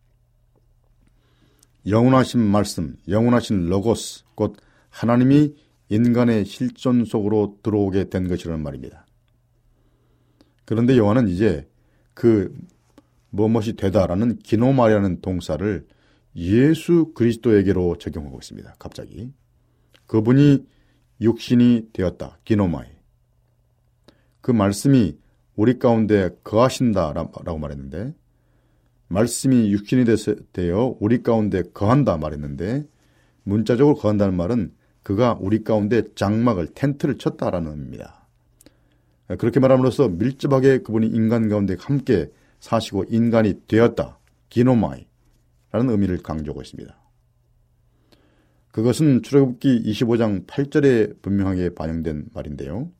영원하신 말씀, 영원하신 로고스, 곧 하나님이 인간의 실존 속으로 들어오게 된 것이라는 말입니다. 그런데 요한은 이제 그 무엇이 되다라는 기노마이라는 동사를 예수 그리스도에게로 적용하고 있습니다. 갑자기. 그분이 육신이 되었다. 기노마이. 그 말씀이 우리 가운데 거하신다라고 말했는데, 말씀이 육신이 되어 우리 가운데 거한다 말했는데, 문자적으로 거한다는 말은 그가 우리 가운데 장막을, 텐트를 쳤다라는 의미입니다. 그렇게 말함으로써 밀접하게 그분이 인간 가운데 함께 사시고 인간이 되었다. 기노마이 라는 의미를 강조하고 있습니다. 그것은 출애굽기 25장 8절에 분명하게 반영된 말인데요.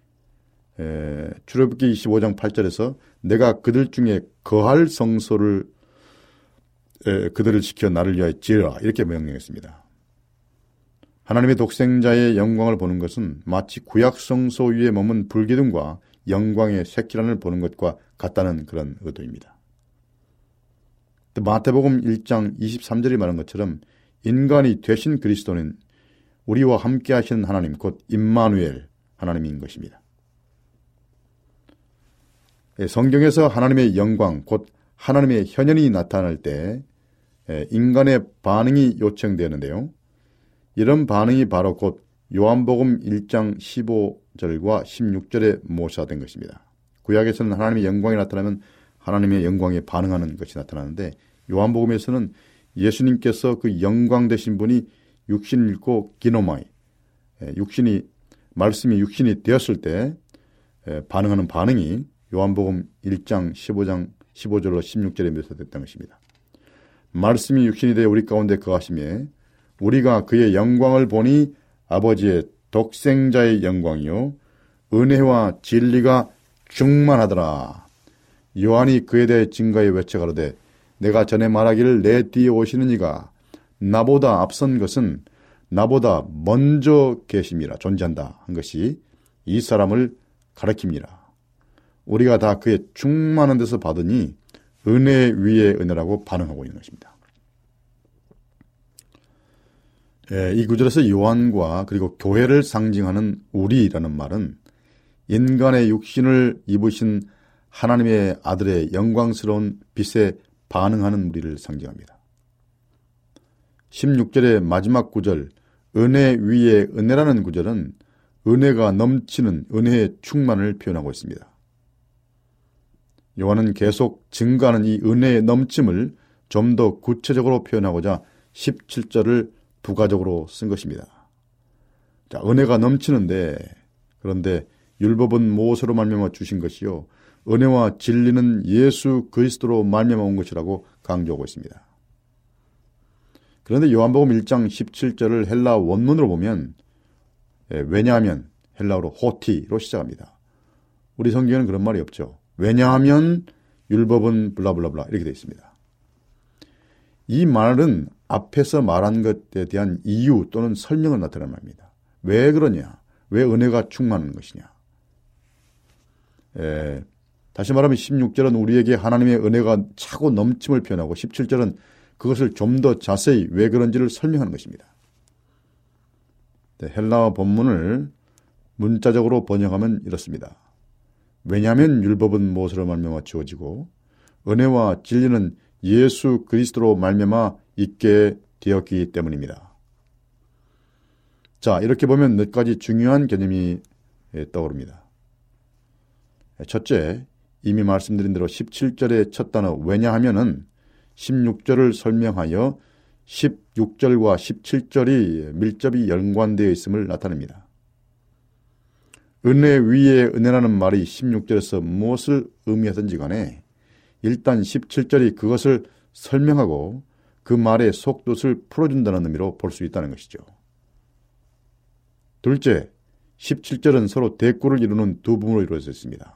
출애굽기 25장 8절에서 내가 그들 중에 거할 성소를 그들을 지켜 나를 위하여 지으라 이렇게 명령했습니다. 하나님의 독생자의 영광을 보는 것은 마치 구약 성소 위에 머문 불기둥과 영광의 색기란을 보는 것과 같다는 그런 의도입니다. 마태복음 1장 23절이 말한 것처럼 인간이 되신 그리스도는 우리와 함께 하시는 하나님, 곧 임마누엘 하나님인 것입니다. 성경에서 하나님의 영광, 곧 하나님의 현현이 나타날 때 인간의 반응이 요청되는데요. 이런 반응이 바로 곧 요한복음 1장 15절과 16절에 모사된 것입니다. 구약에서는 하나님의 영광이 나타나면 하나님의 영광에 반응하는 것이 나타나는데, 요한복음에서는 예수님께서 그 영광 되신 분이 육신을 입고 기노마이, 말씀이 육신이 되었을 때 반응하는 반응이 요한복음 1장 15절로 16절에 묘사됐다는 것입니다. 말씀이 육신이 되어 우리 가운데 거하시며 우리가 그의 영광을 보니 아버지의 독생자의 영광이요 은혜와 진리가 충만하더라. 요한이 그에 대해 증거에 외쳐가로되 내가 전에 말하기를 내 뒤에 오시는 이가 나보다 앞선 것은 나보다 먼저 계심이라, 존재한다 한 것이 이 사람을 가리킵니다. 우리가 다 그의 충만한 데서 받으니 은혜 위에 은혜라고 반응하고 있는 것입니다. 이 구절에서 요한과 그리고 교회를 상징하는 우리라는 말은 인간의 육신을 입으신 하나님의 아들의 영광스러운 빛에 반응하는 우리를 상징합니다. 16절의 마지막 구절 은혜 위에 은혜라는 구절은 은혜가 넘치는 은혜의 충만을 표현하고 있습니다. 요한은 계속 증가하는 이 은혜의 넘침을 좀 더 구체적으로 표현하고자 17절을 부가적으로 쓴 것입니다. 자, 은혜가 넘치는데, 그런데 율법은 모세로 말미암아 주신 것이요 은혜와 진리는 예수 그리스도로 말미암아 온 것이라고 강조하고 있습니다. 그런데 요한복음 1장 17절을 헬라 원문으로 보면 왜냐하면 헬라어로 호티로 시작합니다. 우리 성경에는 그런 말이 없죠. 왜냐하면 율법은 블라블라블라 이렇게 되어 있습니다. 이 말은 앞에서 말한 것에 대한 이유 또는 설명을 나타내는 말입니다. 왜 그러냐? 왜 은혜가 충만한 것이냐? 다시 말하면 16절은 우리에게 하나님의 은혜가 차고 넘침을 표현하고 17절은 그것을 좀 더 자세히 왜 그런지를 설명하는 것입니다. 헬라어 본문을 문자적으로 번역하면 이렇습니다. 왜냐하면 율법은 모세로 말미암아 주어지고 은혜와 진리는 예수 그리스도로 말미암아 있게 되었기 때문입니다. 자, 이렇게 보면 몇 가지 중요한 개념이 떠오릅니다. 첫째, 이미 말씀드린 대로 17절의 첫 단어 왜냐하면은 16절을 설명하여 16절과 17절이 밀접히 연관되어 있음을 나타냅니다. 은혜 위에 은혜라는 말이 16절에서 무엇을 의미하든지 간에 일단 17절이 그것을 설명하고 그 말의 속뜻을 풀어준다는 의미로 볼 수 있다는 것이죠. 둘째, 17절은 서로 대꾸를 이루는 두 부분으로 이루어져 있습니다.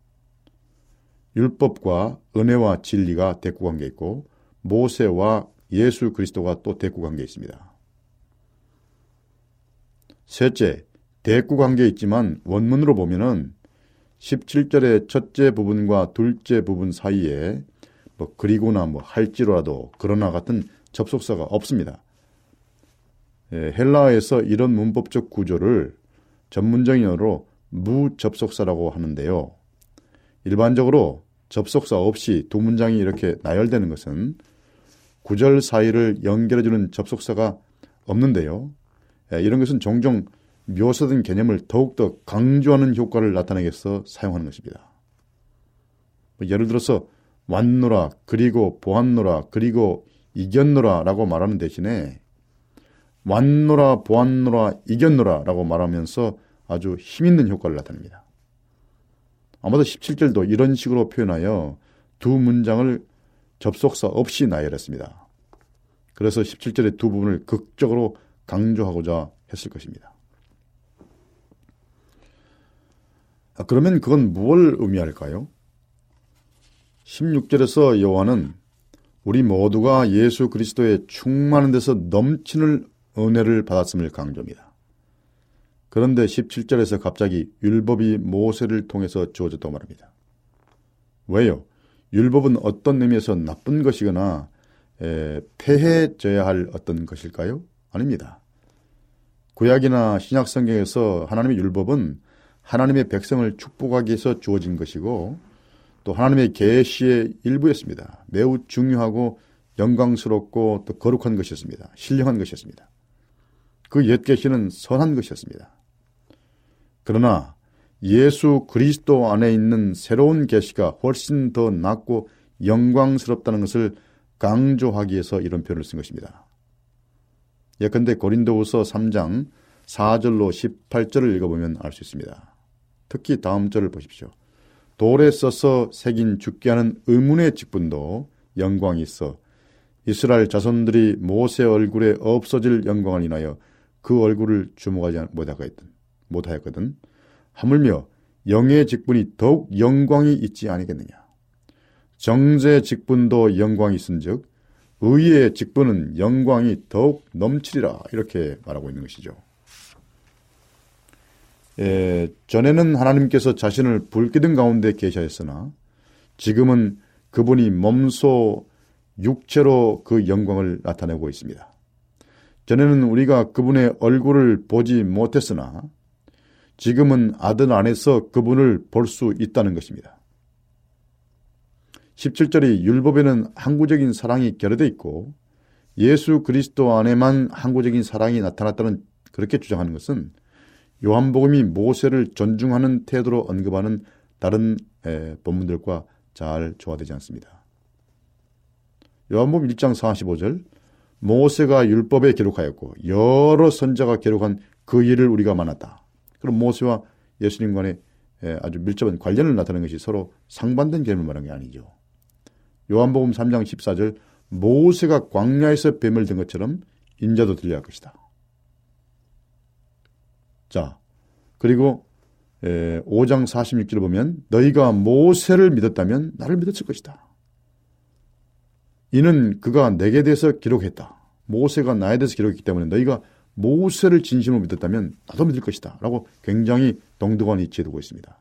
율법과 은혜와 진리가 대꾸관계에 있고 모세와 예수 그리스도가 또 대꾸관계에 있습니다. 셋째, 대꾸관계에 있지만 원문으로 보면은 17절의 첫째 부분과 둘째 부분 사이에 그리고나 할지라도 그러나 같은 접속사가 없습니다. 헬라어에서 이런 문법적 구조를 전문적인 용어로 무접속사라고 하는데요. 일반적으로 접속사 없이 두 문장이 이렇게 나열되는 것은 구절 사이를 연결해주는 접속사가 없는데요. 이런 것은 종종 묘사된 개념을 더욱더 강조하는 효과를 나타내기 위해서 사용하는 것입니다. 예를 들어서 왔노라, 그리고 보았노라, 그리고 이겼노라 라고 말하는 대신에 왔노라, 보았노라, 이겼노라 라고 말하면서 아주 힘있는 효과를 나타냅니다. 아마도 17절도 이런 식으로 표현하여 두 문장을 접속사 없이 나열했습니다. 그래서 17절의 두 부분을 극적으로 강조하고자 했을 것입니다. 그러면 그건 무엇을 의미할까요? 16절에서 요한은 우리 모두가 예수 그리스도의 충만한 데서 넘치는 은혜를 받았음을 강조합니다. 그런데 17절에서 갑자기 율법이 모세를 통해서 주어졌다고 말합니다. 왜요? 율법은 어떤 의미에서 나쁜 것이거나 폐해져야 할 어떤 것일까요? 아닙니다. 구약이나 신약 성경에서 하나님의 율법은 하나님의 백성을 축복하기 위해서 주어진 것이고 또 하나님의 계시의 일부였습니다. 매우 중요하고 영광스럽고 또 거룩한 것이었습니다. 신령한 것이었습니다. 그 옛 계시는 선한 것이었습니다. 그러나 예수 그리스도 안에 있는 새로운 계시가 훨씬 더 낫고 영광스럽다는 것을 강조하기 위해서 이런 표현을 쓴 것입니다. 예컨대 고린도후서 3장 4절로 18절을 읽어보면 알 수 있습니다. 특히 다음 절을 보십시오. 돌에 써서 새긴 죽게 하는 의문의 직분도 영광이 있어 이스라엘 자손들이 모세 얼굴에 없어질 영광을 인하여 그 얼굴을 주목하지 못하였거든. 하물며 영의 직분이 더욱 영광이 있지 아니겠느냐. 정죄의 직분도 영광이 있은즉 의의 직분은 영광이 더욱 넘치리라 이렇게 말하고 있는 것이죠. 전에는 하나님께서 자신을 불기둥 가운데 계셔했으나 지금은 그분이 몸소 육체로 그 영광을 나타내고 있습니다. 전에는 우리가 그분의 얼굴을 보지 못했으나 지금은 아들 안에서 그분을 볼 수 있다는 것입니다. 17절이 율법에는 항구적인 사랑이 결여되어 있고 예수 그리스도 안에만 항구적인 사랑이 나타났다는 그렇게 주장하는 것은 요한복음이 모세를 존중하는 태도로 언급하는 다른 본문들과 잘 조화되지 않습니다. 요한복음 1장 45절 모세가 율법에 기록하였고 여러 선자가 기록한 그 일을 우리가 만났다. 그럼 모세와 예수님 간의 아주 밀접한 관련을 나타내는 것이 서로 상반된 개념을 말하는 게 아니죠. 요한복음 3장 14절 모세가 광야에서 뱀을 든 것처럼 인자도 들려야 할 것이다. 자, 그리고 5장 46절을 보면 너희가 모세를 믿었다면 나를 믿었을 것이다. 이는 그가 내게 대해서 기록했다. 모세가 나에 대해서 기록했기 때문에 너희가 모세를 진심으로 믿었다면 나도 믿을 것이다. 라고 굉장히 동등한 위치에 두고 있습니다.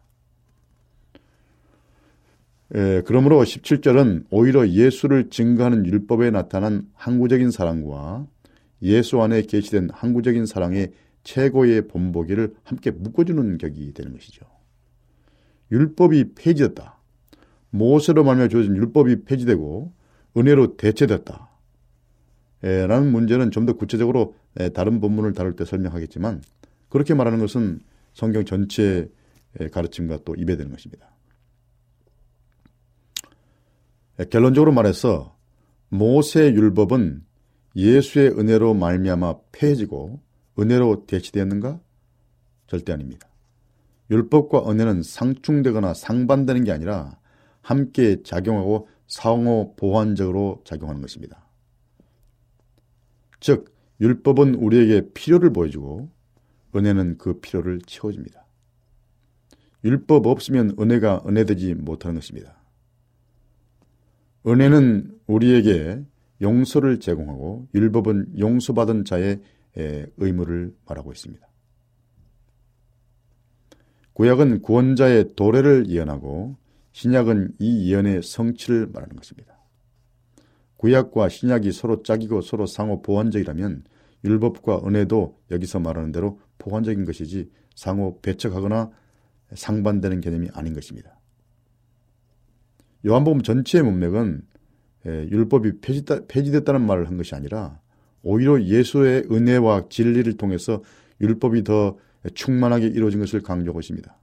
그러므로 17절은 오히려 예수를 증거하는 율법에 나타난 항구적인 사랑과 예수 안에 계시된 항구적인 사랑의 최고의 본보기를 함께 묶어주는 격이 되는 것이죠. 율법이 폐지됐다. 모세로 말미암아 주어진 율법이 폐지되고 은혜로 대체됐다. 라는 문제는 좀 더 구체적으로 다른 본문을 다룰 때 설명하겠지만 그렇게 말하는 것은 성경 전체의 가르침과 또 이배되는 것입니다. 결론적으로 말해서 모세 율법은 예수의 은혜로 말미암아 폐해지고 은혜로 대체되었는가? 절대 아닙니다. 율법과 은혜는 상충되거나 상반되는 게 아니라 함께 작용하고 상호 보완적으로 작용하는 것입니다. 즉 율법은 우리에게 필요를 보여주고 은혜는 그 필요를 채워줍니다. 율법 없으면 은혜가 은혜되지 못하는 것입니다. 은혜는 우리에게 용서를 제공하고 율법은 용서받은 자의 의무를 말하고 있습니다. 구약은 구원자의 도래를 예언하고 신약은 이 예언의 성취를 말하는 것입니다. 구약과 신약이 서로 짝이고 서로 상호 보완적이라면 율법과 은혜도 여기서 말하는 대로 보완적인 것이지 상호 배척하거나 상반되는 개념이 아닌 것입니다. 요한복음 전체의 문맥은 율법이 폐지됐다는 말을 한 것이 아니라 오히려 예수의 은혜와 진리를 통해서 율법이 더 충만하게 이루어진 것을 강조하고 있습니다.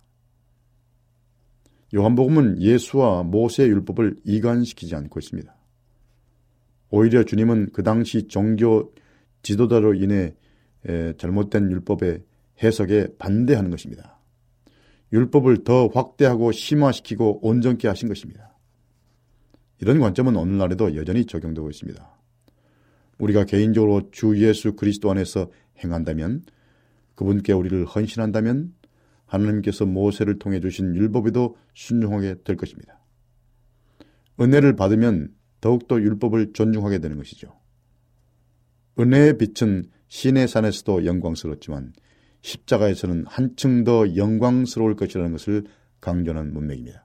요한복음은 예수와 모세의 율법을 이간시키지 않고 있습니다. 오히려 주님은 그 당시 종교 지도자로 인해 잘못된 율법의 해석에 반대하는 것입니다. 율법을 더 확대하고 심화시키고 온전케 하신 것입니다. 이런 관점은 오늘날에도 여전히 적용되고 있습니다. 우리가 개인적으로 주 예수 그리스도 안에서 행한다면, 그분께 우리를 헌신한다면 하나님께서 모세를 통해 주신 율법에도 순종하게 될 것입니다. 은혜를 받으면 더욱더 율법을 존중하게 되는 것이죠. 은혜의 빛은 시내산에서도 영광스럽지만 십자가에서는 한층 더 영광스러울 것이라는 것을 강조하는 문맥입니다.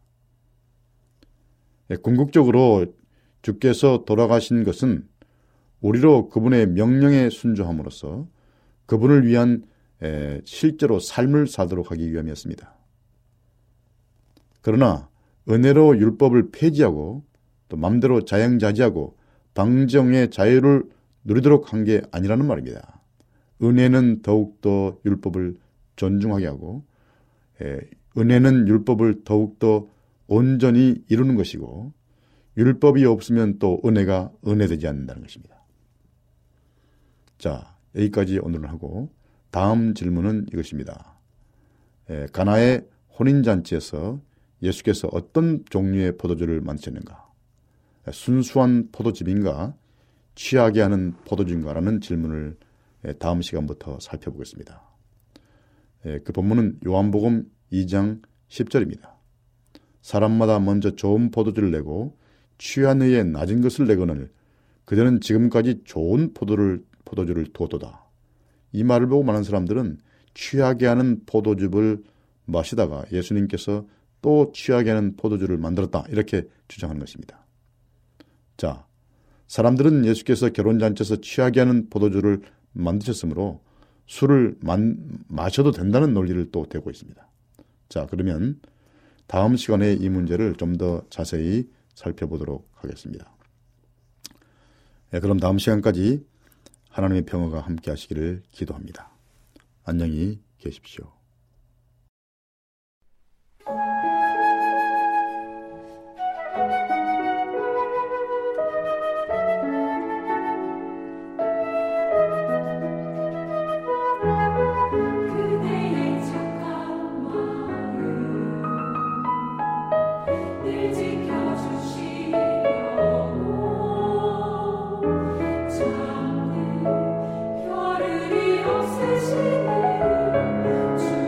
궁극적으로 주께서 돌아가신 것은 우리로 그분의 명령에 순종함으로써 그분을 위한 실제로 삶을 살도록 하기 위함이었습니다. 그러나 은혜로 율법을 폐지하고 또 마음대로 자영자재하고 방정의 자유를 누리도록 한 게 아니라는 말입니다. 은혜는 더욱더 율법을 존중하게 하고 은혜는 율법을 더욱더 온전히 이루는 것이고 율법이 없으면 또 은혜가 은혜되지 않는다는 것입니다. 자, 여기까지 오늘은 하고 다음 질문은 이것입니다. 가나의 혼인잔치에서 예수께서 어떤 종류의 포도주를 만드셨는가? 순수한 포도즙인가? 취하게 하는 포도주인가라는 질문을 다음 시간부터 살펴보겠습니다. 그 본문은 요한복음 2장 10절입니다. 사람마다 먼저 좋은 포도주를 내고 취한 후에 낮은 것을 내거늘 그들은 지금까지 좋은 포도주를 두었도다. 이 말을 보고 많은 사람들은 취하게 하는 포도즙을 마시다가 예수님께서 또 취하게 하는 포도주를 만들었다, 이렇게 주장하는 것입니다. 자, 사람들은 예수께서 결혼잔치에서 취하게 하는 포도주를 만드셨으므로 술을 마셔도 된다는 논리를 또 대고 있습니다. 자, 그러면 다음 시간에 이 문제를 좀 더 자세히 살펴보도록 하겠습니다. 그럼 다음 시간까지 하나님의 평화가 함께 하시기를 기도합니다. 안녕히 계십시오. 없으시는 주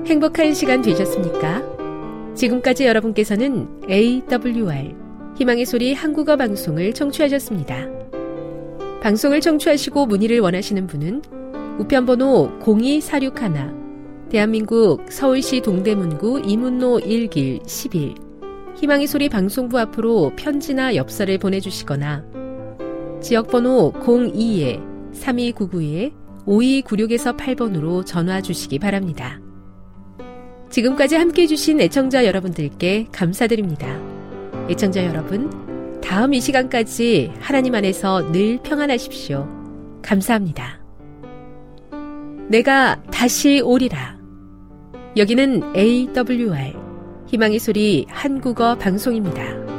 행복한 시간 되셨습니까? 지금까지 여러분께서는 AWR 희망의 소리 한국어 방송을 청취하셨습니다. 방송을 청취하시고 문의를 원하시는 분은 우편번호 02461 대한민국 서울시 동대문구 이문로 1길 11 희망의 소리 방송부 앞으로 편지나 엽서를 보내주시거나 지역번호 02-3299-5296에서 8번으로 전화 주시기 바랍니다. 지금까지 함께해 주신 애청자 여러분들께 감사드립니다. 애청자 여러분, 다음 이 시간까지 하나님 안에서 늘 평안하십시오. 감사합니다. 내가 다시 오리라. 여기는 AWR 희망의 소리 한국어 방송입니다.